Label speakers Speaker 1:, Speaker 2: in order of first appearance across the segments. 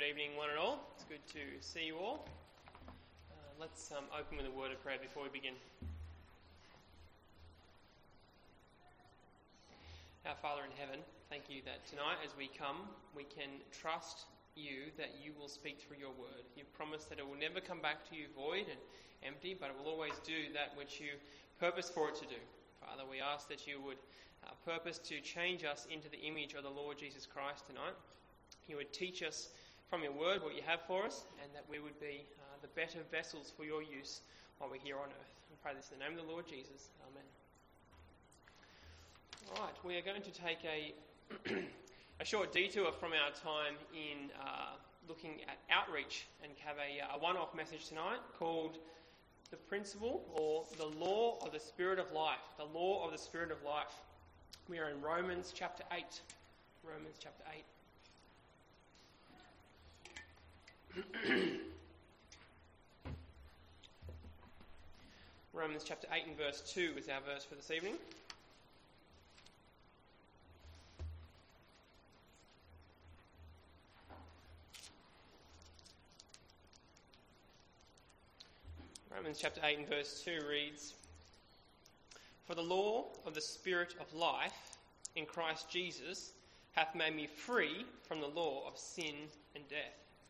Speaker 1: Good evening, one and all. It's good to see you all. Let's open with a word of prayer before we begin. Our Father in heaven, thank you that tonight as we come, we can trust you that you will speak through your word. You've promised that it will never come back to you void and empty, but it will always do that which you purpose for it to do. Father, we ask that you would purpose to change us into the image of the Lord Jesus Christ tonight. You would teach us from your word what you have for us, and that we would be the better vessels for your use while we're here on earth. I pray this in the name of the Lord Jesus. Amen. All right, we are going to take a short detour from our time in looking at outreach and have a one-off message tonight called the principle or the law of the Spirit of life. The law of the Spirit of life. We are in Romans chapter 8. Romans chapter 8. Romans chapter 8 and verse 2 is our verse for this evening. Romans chapter 8 and verse 2 reads, "For the law of the Spirit of life in Christ Jesus hath made me free from the law of sin and death."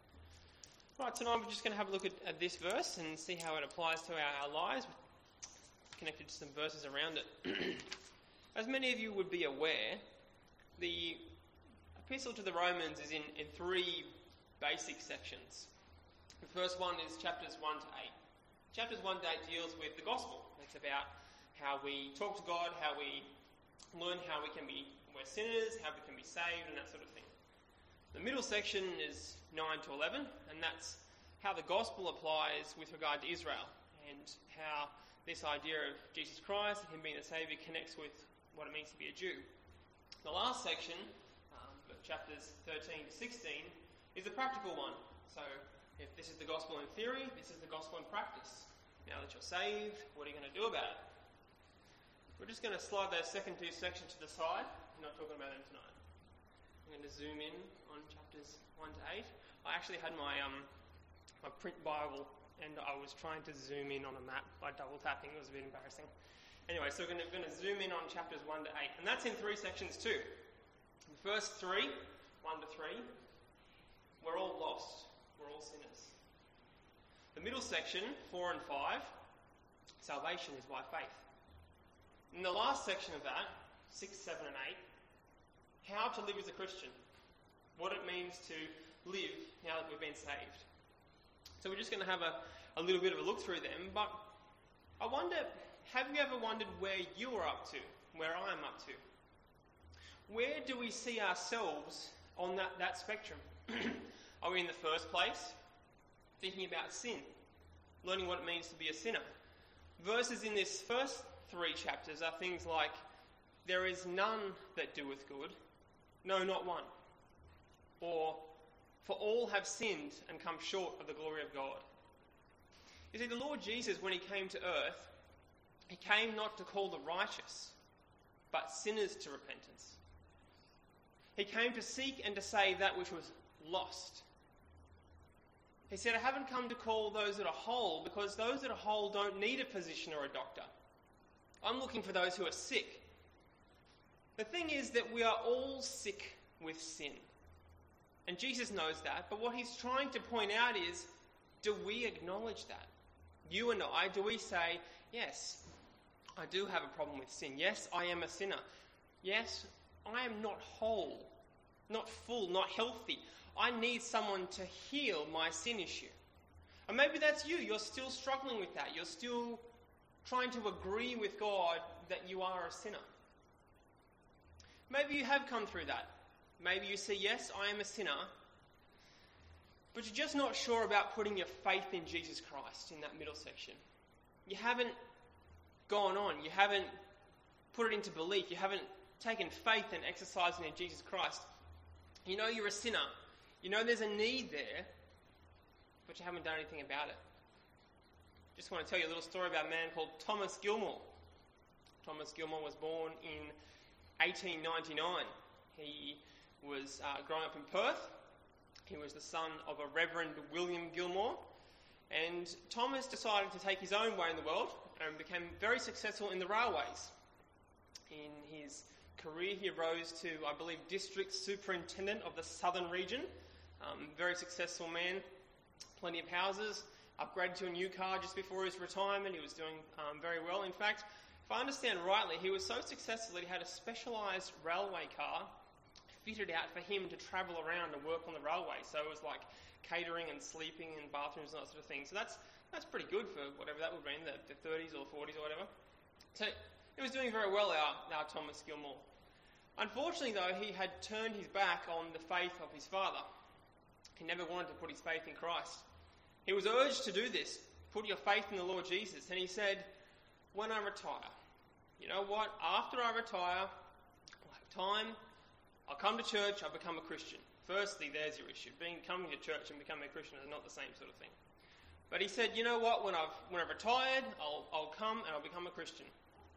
Speaker 1: Right, tonight we're just going to have a look at this verse and see how it applies to our lives, connected to some verses around it. As many of you would be aware, the epistle to the Romans is in three basic sections. The first one is chapters 1 to 8. Chapters 1 to 8 deals with the gospel. It's about how we talk to God, how we learn how we're sinners, how we can be saved, and that sort of thing. The middle section is 9 to 11, and that's how the gospel applies with regard to Israel, and how this idea of Jesus Christ and him being the Saviour connects with what it means to be a Jew. The last section, chapters 13 to 16, is a practical one. So if this is the gospel in theory, this is the gospel in practice. Now that you're saved, what are you going to do about it? We're just going to slide those second two sections to the side. We're not talking about them tonight. I'm going to zoom in on chapters 1 to 8. I actually had my print Bible and I was trying to zoom in on a map by double tapping. It was a bit embarrassing. Anyway, so we're going to zoom in on chapters 1 to 8. And that's in three sections too. The first three, 1 to 3, we're all lost. We're all sinners. The middle section, 4 and 5, salvation is by faith. In the last section of that, 6, 7 and 8, how to live as a Christian. What it means to live now that we've been saved. So we're just going to have a little bit of a look through them, but I wonder, have you ever wondered where you are up to, where I am up to? Where do we see ourselves on that spectrum? Are we in the first place, thinking about sin, learning what it means to be a sinner? Verses in this first three chapters are things like, "There is none that doeth good, no, not one." Or, "For all have sinned and come short of the glory of God." You see, the Lord Jesus, when he came to earth, he came not to call the righteous, but sinners to repentance. He came to seek and to save that which was lost. He said, "I haven't come to call those that are whole, because those that are whole don't need a physician or a doctor. I'm looking for those who are sick." The thing is that we are all sick with sin. And Jesus knows that, but what he's trying to point out is, do we acknowledge that? You and I, do we say, yes, I do have a problem with sin. Yes, I am a sinner. Yes, I am not whole, not full, not healthy. I need someone to heal my sin issue. And maybe that's you. You're still struggling with that. You're still trying to agree with God that you are a sinner. Maybe you have come through that. Maybe you say, yes, I am a sinner, but you're just not sure about putting your faith in Jesus Christ in that middle section. You haven't gone on. You haven't put it into belief. You haven't taken faith and exercised it in Jesus Christ. You know you're a sinner. You know there's a need there, but you haven't done anything about it. Just want to tell you a little story about a man called Thomas Gilmore. Thomas Gilmore was born in 1899. He was growing up in Perth. He was the son of a Reverend William Gilmore. And Thomas decided to take his own way in the world and became very successful in the railways. In his career, he rose to, I believe, district superintendent of the southern region. Very successful man, plenty of houses, upgraded to a new car just before his retirement. He was doing very well. In fact, if I understand rightly, he was so successful that he had a specialised railway car fitted out for him to travel around and work on the railway. So it was like catering and sleeping and bathrooms and that sort of thing. So that's pretty good for whatever that would be in the 30s or 40s or whatever. So he was doing very well, our Thomas Gilmore. Unfortunately, though, he had turned his back on the faith of his father. He never wanted to put his faith in Christ. He was urged to do this, put your faith in the Lord Jesus. And he said, when I retire, you know what, after I retire, I'll have time, I'll come to church, I'll become a Christian. Firstly, there's your issue. Coming to church and becoming a Christian is not the same sort of thing. But he said, you know what, when I've retired, I'll come and I'll become a Christian.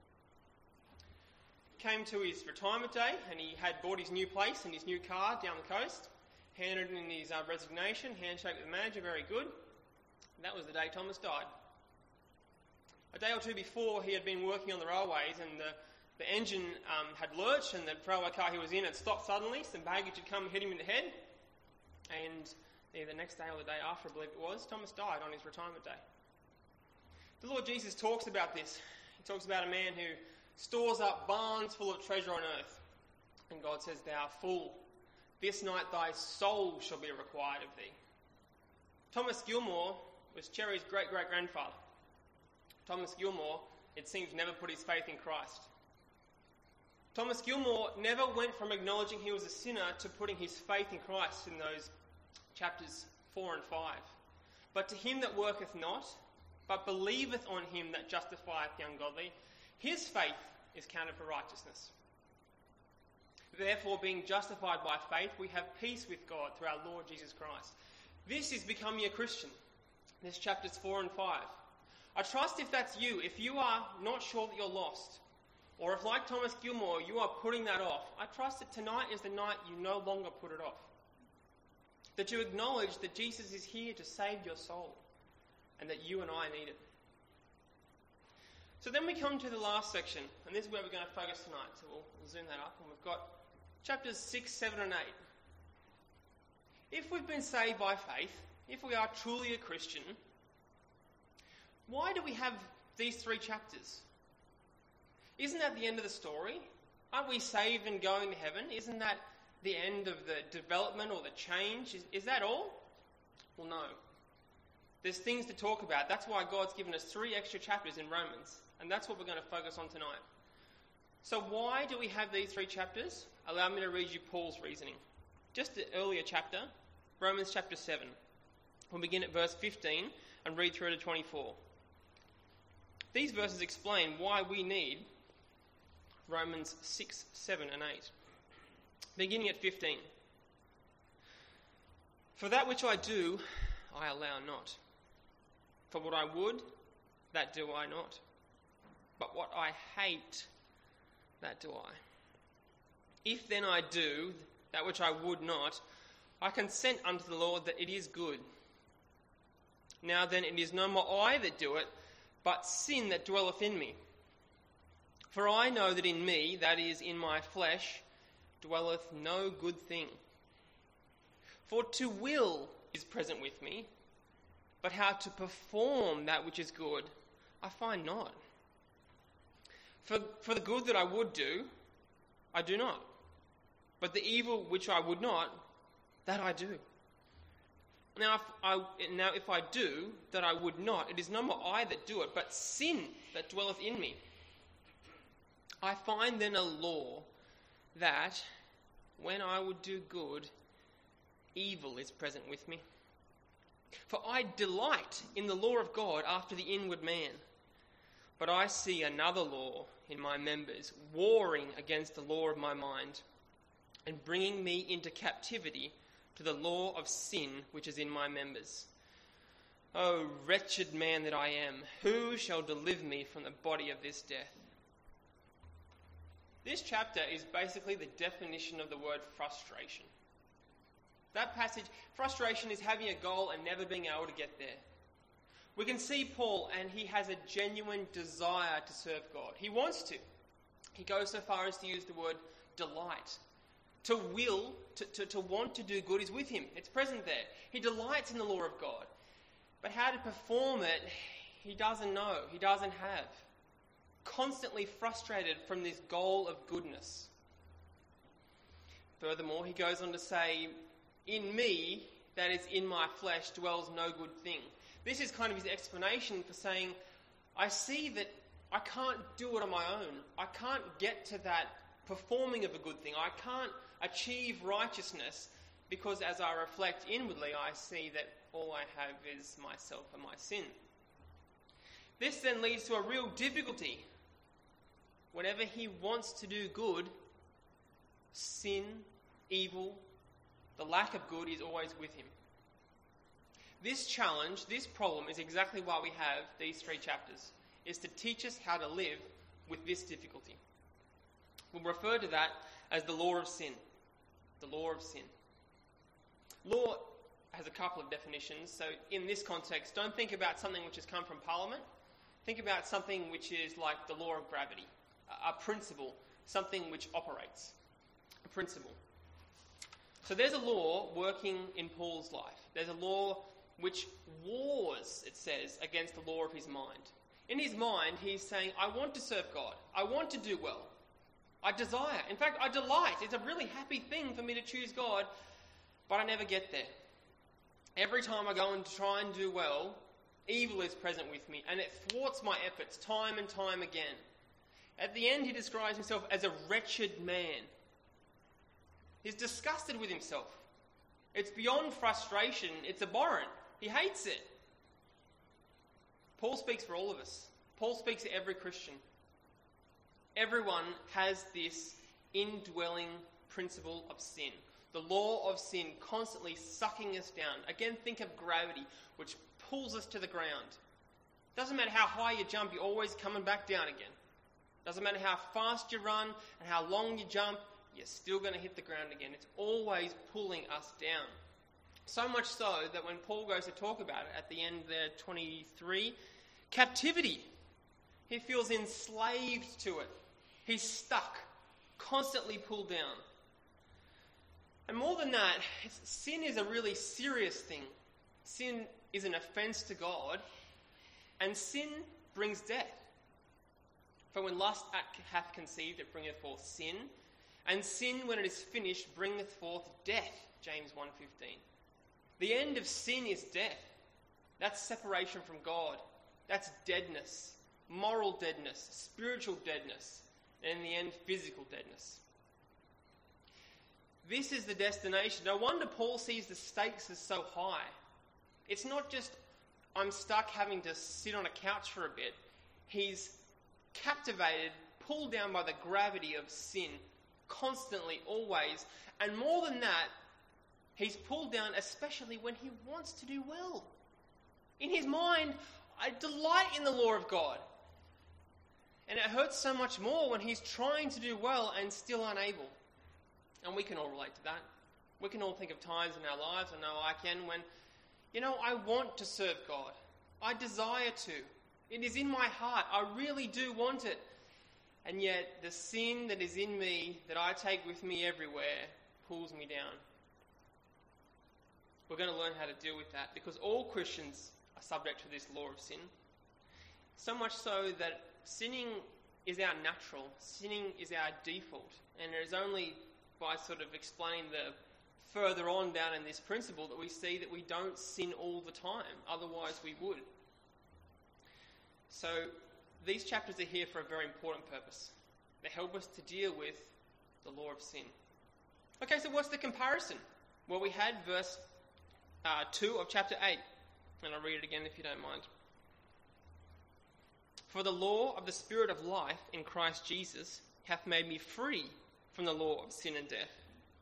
Speaker 1: Came to his retirement day and he had bought his new place and his new car down the coast, handed in his resignation, handshake with the manager, very good. And that was the day Thomas died. A day or two before, he had been working on the railways and the engine had lurched and the railway car he was in had stopped suddenly. Some baggage had come and hit him in the head. And the next day or the day after, I believe it was, Thomas died on his retirement day. The Lord Jesus talks about this. He talks about a man who stores up barns full of treasure on earth. And God says, thou fool, this night thy soul shall be required of thee. Thomas Gilmore was Cherry's great-great-grandfather. Thomas Gilmore, it seems, never put his faith in Christ. Thomas Gilmore never went from acknowledging he was a sinner to putting his faith in Christ in those chapters 4 and 5. But to him that worketh not, but believeth on him that justifieth the ungodly, his faith is counted for righteousness. Therefore, being justified by faith, we have peace with God through our Lord Jesus Christ. This is becoming a Christian. This chapters 4 and 5. I trust if that's you, if you are not sure that you're lost, or if like Thomas Gilmore you are putting that off, I trust that tonight is the night you no longer put it off. That you acknowledge that Jesus is here to save your soul, and that you and I need it. So then we come to the last section, and this is where we're going to focus tonight. So we'll zoom that up, and we've got chapters 6, 7 and 8. If we've been saved by faith, if we are truly a Christian, why do we have these 3 chapters? Isn't that the end of the story? Aren't we saved and going to heaven? Isn't that the end of the development or the change? Is that all? Well, no. There's things to talk about. That's why God's given us 3 extra chapters in Romans. And that's what we're going to focus on tonight. So why do we have these 3 chapters? Allow me to read you Paul's reasoning. Just the earlier chapter, Romans chapter 7. We'll begin at verse 15 and read through to 24. These verses explain why we need Romans 6, 7 and 8. Beginning at 15. For that which I do, I allow not. For what I would, that do I not. But what I hate, that do I. If then I do that which I would not, I consent unto the Lord that it is good. Now then, it is no more I that do it, but sin that dwelleth in me. For I know that in me, that is, in my flesh, dwelleth no good thing. For to will is present with me, but how to perform that which is good, I find not. For the good that I would do, I do not. But the evil which I would not, that I do. Now if I do that I would not, it is no more I that do it, but sin that dwelleth in me. I find then a law that, when I would do good, evil is present with me. For I delight in the law of God after the inward man. But I see another law in my members, warring against the law of my mind, and bringing me into captivity to the law of sin which is in my members. O wretched man that I am, who shall deliver me from the body of this death? This chapter is basically the definition of the word frustration. That passage, frustration is having a goal and never being able to get there. We can see Paul, and he has a genuine desire to serve God. He wants to. He goes so far as to use the word delight. To will, to want to do good is with him. It's present there. He delights in the law of God. But how to perform it, he doesn't know. He doesn't have. Constantly frustrated from this goal of goodness. Furthermore, he goes on to say, in me, that is in my flesh, dwells no good thing. This is kind of his explanation for saying, I see that I can't do it on my own. I can't get to that performing of a good thing. I can't achieve righteousness because as I reflect inwardly, I see that all I have is myself and my sin. This then leads to a real difficulty. Whenever he wants to do good, sin, evil, the lack of good is always with him. This challenge, this problem is exactly why we have these 3 chapters, is to teach us how to live with this difficulty. We'll refer to that as the law of sin. The law of sin. Law has a couple of definitions, so in this context, don't think about something which has come from Parliament. Think about something which is like the law of gravity, a principle, something which operates, a principle. So there's a law working in Paul's life. There's a law which wars, it says, against the law of his mind. In his mind, he's saying, I want to serve God. I want to do well. I desire. In fact, I delight. It's a really happy thing for me to choose God, but I never get there. Every time I go and try and do well, evil is present with me, and it thwarts my efforts time and time again. At the end, he describes himself as a wretched man. He's disgusted with himself. It's beyond frustration. It's abhorrent. He hates it. Paul speaks for all of us. Paul speaks to every Christian. Everyone has this indwelling principle of sin. The law of sin constantly sucking us down. Again, think of gravity, which pulls us to the ground. Doesn't matter how high you jump, you're always coming back down again. Doesn't matter how fast you run and how long you jump, you're still going to hit the ground again. It's always pulling us down. So much so that when Paul goes to talk about it at the end there, 23, captivity. He feels enslaved to it. He's stuck, constantly pulled down. And more than that, sin is a really serious thing. Sin is an offence to God, and sin brings death. For when lust hath conceived, it bringeth forth sin, and sin, when it is finished, bringeth forth death. James 1:15. The end of sin is death. That's separation from God. That's deadness, moral deadness, spiritual deadness, and in the end, physical deadness. This is the destination. No wonder Paul sees the stakes as so high. It's not just, I'm stuck having to sit on a couch for a bit. He's captivated, pulled down by the gravity of sin, constantly, always. And more than that, he's pulled down especially when he wants to do well. In his mind, I delight in the law of God. And it hurts so much more when he's trying to do well and still unable. And we can all relate to that. We can all think of times in our lives, I know I can, when, I want to serve God. I desire to. It is in my heart. I really do want it. And yet the sin that is in me, that I take with me everywhere, pulls me down. We're going to learn how to deal with that, because all Christians are subject to this law of sin. So much so that sinning is our natural. Sinning is our default. And it is only by sort of explaining the further on down in this principle that we see that we don't sin all the time. Otherwise we would. So these chapters are here for a very important purpose. They help us to deal with the law of sin. Okay, so what's the comparison? Well, we had verse 2 of chapter 8. And I'll read it again if you don't mind. For the law of the Spirit of life in Christ Jesus hath made me free from the law of sin and death.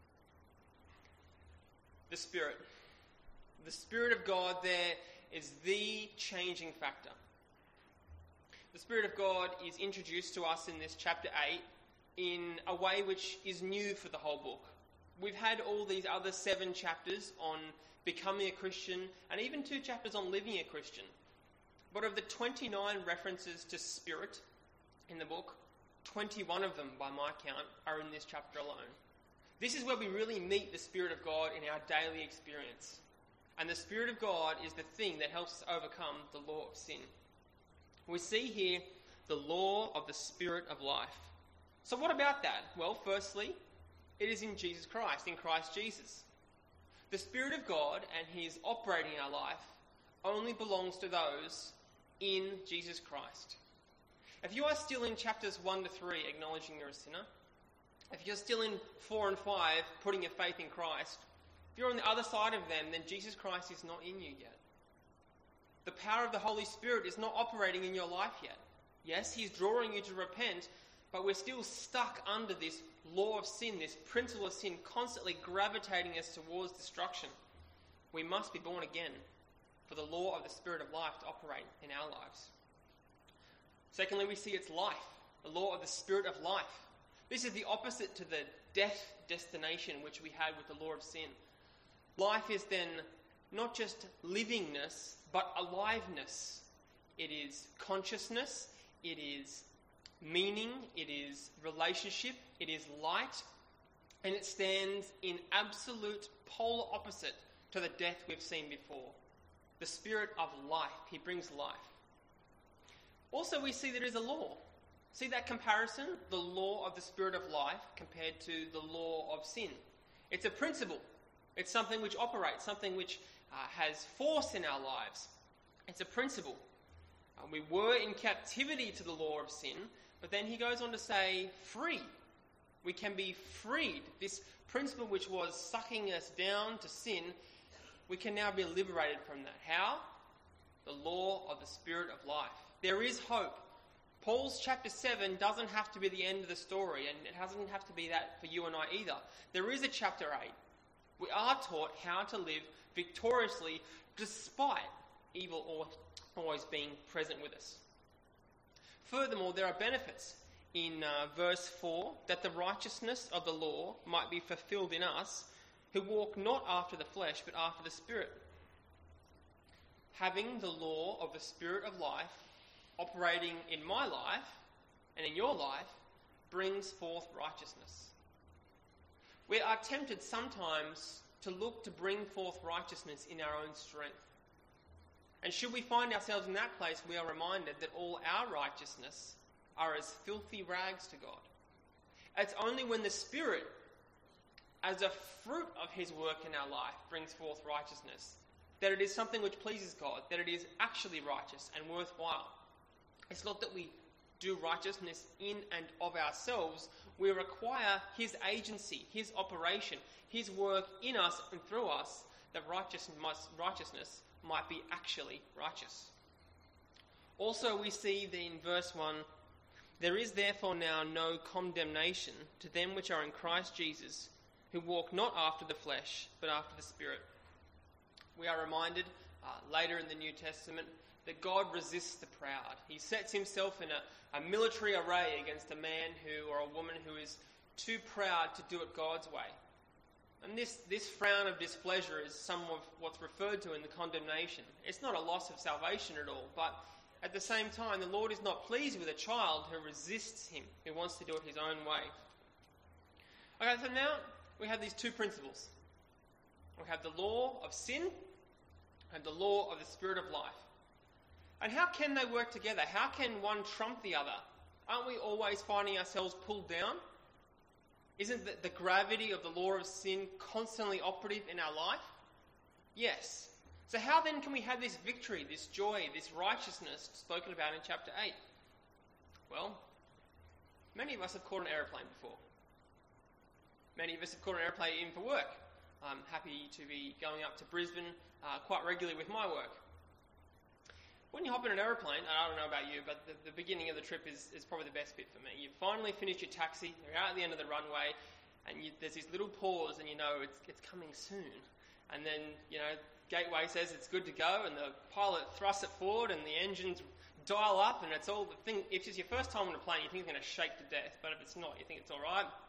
Speaker 1: The Spirit. The Spirit of God there is the changing factor. The Spirit of God is introduced to us in this chapter 8 in a way which is new for the whole book. We've had all these other 7 chapters on becoming a Christian and even 2 chapters on living a Christian. But of the 29 references to spirit in the book, 21 of them, by my count, are in this chapter alone. This is where we really meet the Spirit of God in our daily experience. And the Spirit of God is the thing that helps us overcome the law of sin. We see here the law of the Spirit of life. So what about that? Well, firstly, it is in Jesus Christ, in Christ Jesus. The Spirit of God and His operating in our life only belongs to those in Jesus Christ. If you are still in chapters 1 to 3, acknowledging you're a sinner, if you're still in 4 and 5, putting your faith in Christ, if you're on the other side of them, then Jesus Christ is not in you yet. The power of the Holy Spirit is not operating in your life yet. Yes, He's drawing you to repent, but we're still stuck under this law of sin, this principle of sin, constantly gravitating us towards destruction. We must be born again for the law of the Spirit of life to operate in our lives. Secondly, we see its life, the law of the Spirit of life. This is the opposite to the death destination which we had with the law of sin. Life is then not just livingness, but aliveness. It is consciousness, it is meaning, it is relationship, it is light, and it stands in absolute polar opposite to the death we've seen before. The Spirit of life, He brings life. Also, we see that there is a law. See that comparison? The law of the Spirit of life compared to the law of sin. It's a principle. It's something which operates, something which has force in our lives. It's a principle. We were in captivity to the law of sin, but then he goes on to say, free. We can be freed. This principle which was sucking us down to sin, we can now be liberated from that. How? The law of the Spirit of life. There is hope. Paul's chapter 7 doesn't have to be the end of the story, and it doesn't have to be that for you and I either. There is a chapter 8. We are taught how to live victoriously despite evil always being present with us. Furthermore, there are benefits in verse 4, that the righteousness of the law might be fulfilled in us, who walk not after the flesh, but after the Spirit. Having the law of the Spirit of life operating in my life and in your life brings forth righteousness. We are tempted sometimes to look to bring forth righteousness in our own strength. And should we find ourselves in that place, we are reminded that all our righteousness are as filthy rags to God. It's only when the Spirit, as a fruit of His work in our life, brings forth righteousness, that it is something which pleases God, that it is actually righteous and worthwhile. It's not that we do righteousness in and of ourselves. We require His agency, His operation, His work in us and through us, that righteousness might be actually righteous. Also, we see that in verse 1, there is therefore now no condemnation to them which are in Christ Jesus, who walk not after the flesh, but after the Spirit. We are reminded later in the New Testament that God resists the proud. He sets Himself in a military array against a man or a woman who is too proud to do it God's way. And this frown of displeasure is some of what's referred to in the condemnation. It's not a loss of salvation at all, but at the same time, the Lord is not pleased with a child who resists Him, who wants to do it his own way. Okay, so now we have these two principles. We have the law of sin and the law of the Spirit of life. And how can they work together? How can one trump the other? Aren't we always finding ourselves pulled down? Isn't the gravity of the law of sin constantly operative in our life? Yes. So how then can we have this victory, this joy, this righteousness spoken about in chapter 8? Well, many of us have caught an aeroplane before. Many of us have caught an aeroplane in for work. I'm happy to be going up to Brisbane quite regularly with my work. When you hop in an aeroplane, and I don't know about you, but the beginning of the trip is probably the best bit for me. You finally finish your taxi, you're out at the end of the runway, and there's this little pause, and you know it's coming soon. And then, gateway says it's good to go, and the pilot thrusts it forward, and the engines dial up, and it's all the thing. If it's your first time on a plane, you think it's going to shake to death, but if it's not, you think it's all right.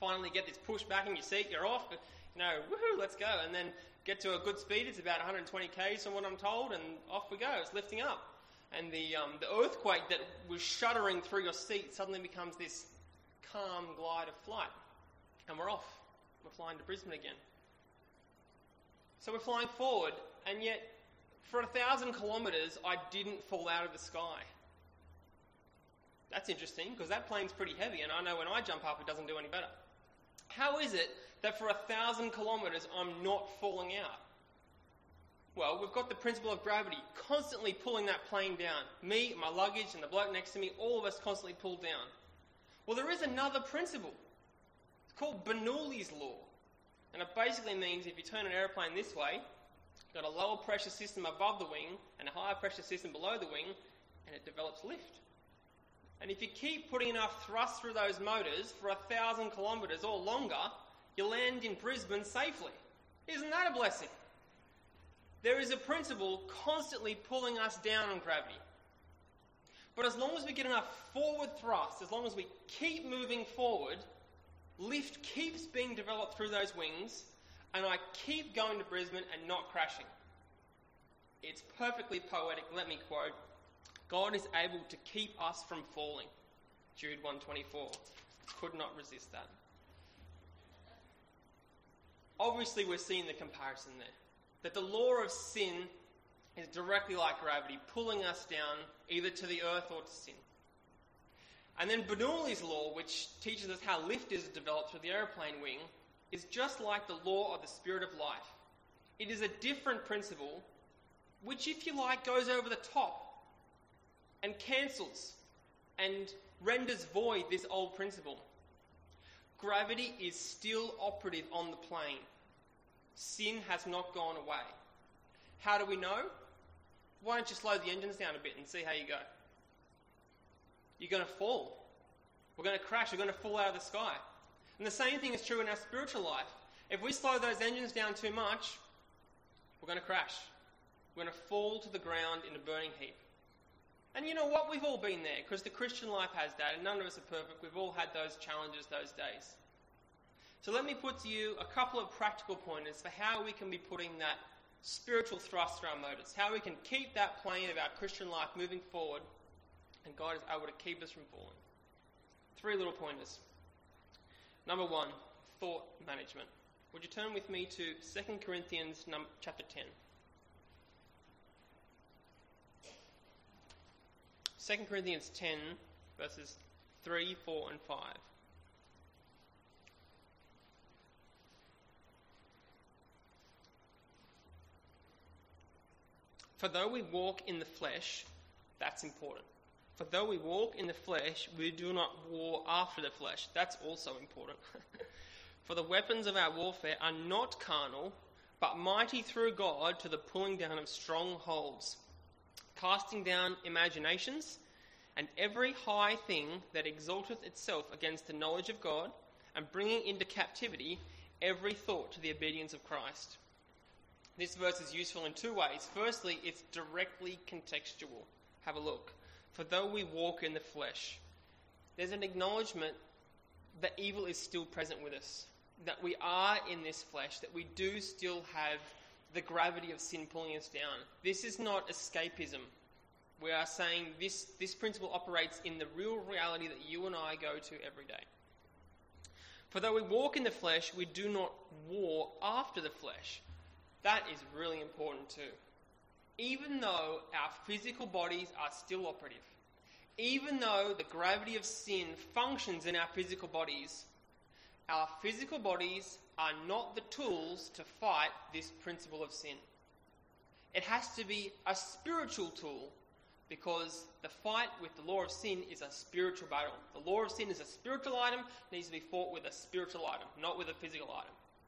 Speaker 1: finally get this push back in your seat, you're off, woohoo, let's go. And then get to a good speed, it's about 120 k's from what I'm told, and off we go, it's lifting up. And the earthquake that was shuddering through your seat suddenly becomes this calm glide of flight. And we're off. We're flying to Brisbane again. So we're flying forward, and yet for 1,000 kilometres, I didn't fall out of the sky. That's interesting, because that plane's pretty heavy, and I know when I jump up, it doesn't do any better. How is it that for 1,000 kilometres, I'm not falling out? Well, we've got the principle of gravity constantly pulling that plane down. Me, my luggage, and the bloke next to me, all of us constantly pulled down. Well, there is another principle. It's called Bernoulli's law. And it basically means if you turn an aeroplane this way, you've got a lower pressure system above the wing and a higher pressure system below the wing, and it develops lift. And if you keep putting enough thrust through those motors for 1,000 kilometres or longer, you land in Brisbane safely. Isn't that a blessing? There is a principle constantly pulling us down on gravity. But as long as we get enough forward thrust, as long as we keep moving forward, lift keeps being developed through those wings, and I keep going to Brisbane and not crashing. It's perfectly poetic. Let me quote, God is able to keep us from falling. Jude 1:24. Could not resist that. Obviously, we're seeing the comparison there. That the law of sin is directly like gravity, pulling us down either to the earth or to sin. And then Bernoulli's law, which teaches us how lift is developed through the aeroplane wing, is just like the law of the spirit of life. It is a different principle, which, if you like, goes over the top and cancels and renders void this old principle. Gravity is still operative on the plane. Sin has not gone away. How do we know? Why don't you slow the engines down a bit and see how you go? You're going to fall. We're going to crash. We're going to fall out of the sky. And the same thing is true in our spiritual life. If we slow those engines down too much, we're going to crash. We're going to fall to the ground in a burning heap. And you know what? We've all been there, because the Christian life has that, and none of us are perfect. We've all had those challenges those days. So let me put to you a couple of practical pointers for how we can be putting that spiritual thrust through our motors, how we can keep that plane of our Christian life moving forward, and God is able to keep us from falling. 3 little pointers. Number 1, thought management. Would you turn with me to 2 Corinthians chapter 10? 2 Corinthians 10, verses 3, 4 and 5. For though we walk in the flesh, that's important. For though we walk in the flesh, we do not war after the flesh. That's also important. For the weapons of our warfare are not carnal, but mighty through God to the pulling down of strongholds, casting down imaginations, and every high thing that exalteth itself against the knowledge of God, and bringing into captivity every thought to the obedience of Christ. This verse is useful in 2 ways. Firstly, it's directly contextual. Have a look. For though we walk in the flesh, there's an acknowledgement that evil is still present with us, that we are in this flesh, that we do still have the gravity of sin pulling us down. This is not escapism. We are saying this principle operates in the real reality that you and I go to every day. For though we walk in the flesh, we do not war after the flesh. That is really important too. Even though our physical bodies are still operative, even though the gravity of sin functions in our physical bodies are not the tools to fight this principle of sin. It has to be a spiritual tool, because the fight with the law of sin is a spiritual battle. The law of sin is a spiritual item, needs to be fought with a spiritual item, not with a physical item.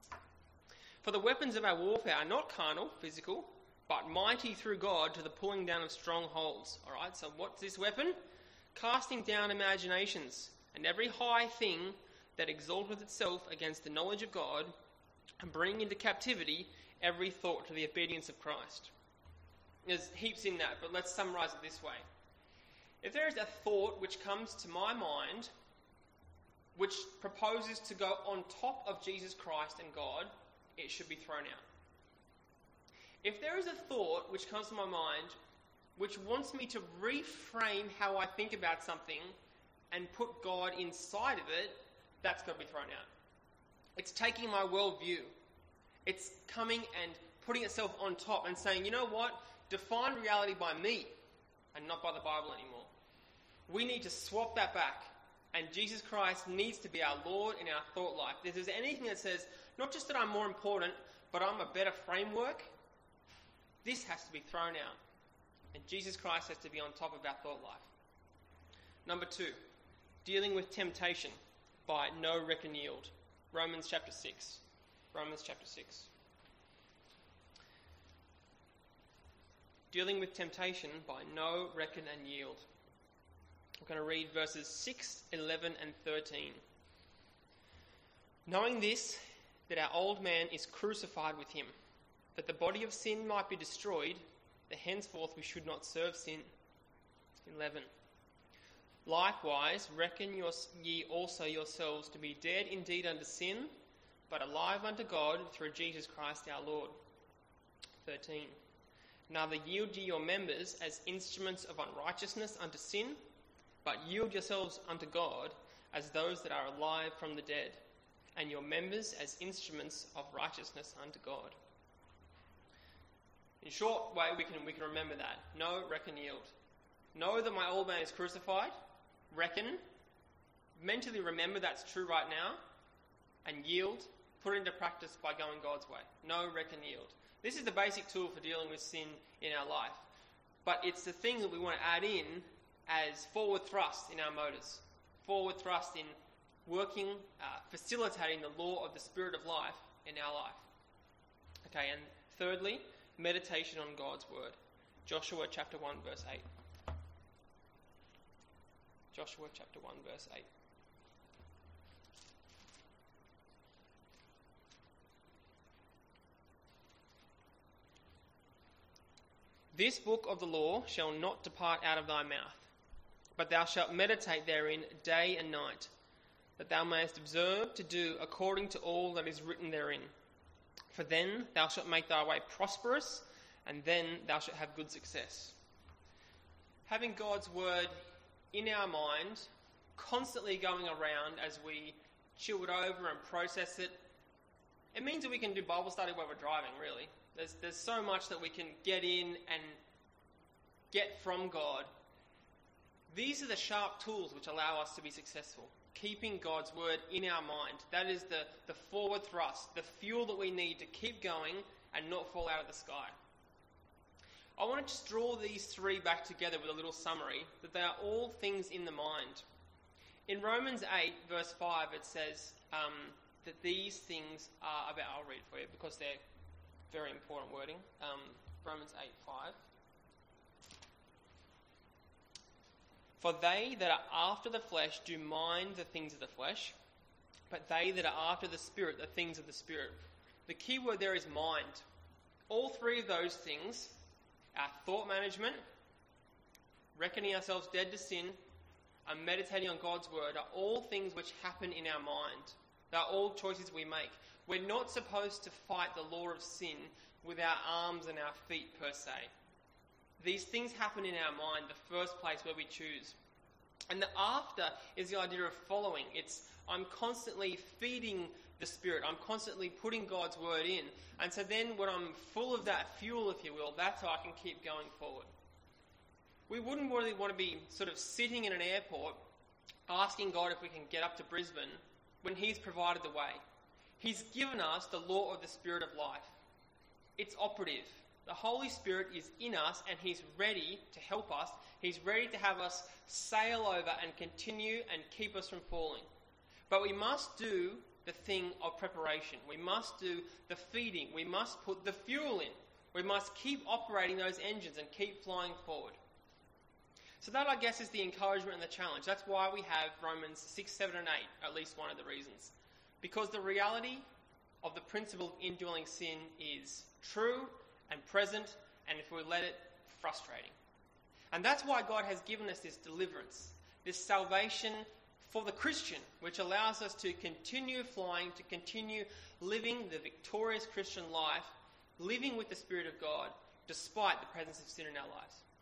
Speaker 1: For the weapons of our warfare are not carnal, physical, but mighty through God to the pulling down of strongholds. All right, so what's this weapon? Casting down imaginations and every high thing that exalteth itself against the knowledge of God, and bringing into captivity every thought to the obedience of Christ. There's heaps in that, but let's summarise it this way. If there is a thought which comes to my mind which proposes to go on top of Jesus Christ and God, it should be thrown out. If there is a thought which comes to my mind which wants me to reframe how I think about something and put God inside of it, that's got to be thrown out. It's taking my worldview. It's coming and putting itself on top and saying, you know what? Define reality by me and not by the Bible anymore. We need to swap that back. And Jesus Christ needs to be our Lord in our thought life. If there's anything that says, not just that I'm more important, but I'm a better framework, this has to be thrown out. And Jesus Christ has to be on top of our thought life. Number 2, dealing with temptation by no reckon yield. Romans chapter 6. Romans chapter 6. Dealing with temptation by know, reckon and yield. I'm going to read verses 6, 11 and 13. Knowing this, that our old man is crucified with him, that the body of sin might be destroyed, that henceforth we should not serve sin. 11. Likewise, reckon ye also yourselves to be dead indeed unto sin, but alive unto God through Jesus Christ our Lord. 13. Neither yield ye your members as instruments of unrighteousness unto sin, but yield yourselves unto God as those that are alive from the dead, and your members as instruments of righteousness unto God. In short way, we can remember that. Know, reckon, yield. Know that my old man is crucified. Reckon. Mentally remember that's true right now. And yield. Put it into practice by going God's way. Know, reckon, yield. This is the basic tool for dealing with sin in our life. But it's the thing that we want to add in as forward thrust in our motors. Forward thrust in working, facilitating the law of the Spirit of life in our life. Okay, and thirdly, meditation on God's word. Joshua chapter 1 verse 8. Joshua chapter 1 verse 8. This book of the law shall not depart out of thy mouth, but thou shalt meditate therein day and night, that thou mayest observe to do according to all that is written therein. For then thou shalt make thy way prosperous, and then thou shalt have good success. Having God's word in our mind, constantly going around as we chew it over and process it, it means that we can do Bible study while we're driving, really. There's so much that we can get in and get from God. These are the sharp tools which allow us to be successful. Keeping God's word in our mind. That is the forward thrust, the fuel that we need to keep going and not fall out of the sky. I want to just draw these three back together with a little summary, that they are all things in the mind. In Romans 8 verse 5 it says that these things are about, I'll read it for you because they're very important wording. Romans 8:5. For they that are after the flesh do mind the things of the flesh, but they that are after the Spirit, the things of the Spirit. The key word there is mind. All three of those things, our thought management, reckoning ourselves dead to sin, and meditating on God's word, are all things which happen in our mind. They are all choices we make. We're not supposed to fight the law of sin with our arms and our feet per se. These things happen in our mind, the first place where we choose. And the after is the idea of following. It's I'm constantly feeding the Spirit. I'm constantly putting God's word in. And so then when I'm full of that fuel, if you will, that's how I can keep going forward. We wouldn't really want to be sort of sitting in an airport asking God if we can get up to Brisbane when He's provided the way. He's given us the law of the Spirit of life. It's operative. The Holy Spirit is in us and He's ready to help us. He's ready to have us sail over and continue and keep us from falling. But we must do the thing of preparation. We must do the feeding. We must put the fuel in. We must keep operating those engines and keep flying forward. So that, I guess, is the encouragement and the challenge. That's why we have Romans 6, 7 and 8, at least one of the reasons. Because the reality of the principle of indwelling sin is true and present, and if we let it, frustrating. And that's why God has given us this deliverance, this salvation for the Christian, which allows us to continue flying, to continue living the victorious Christian life, living with the Spirit of God, despite the presence of sin in our lives.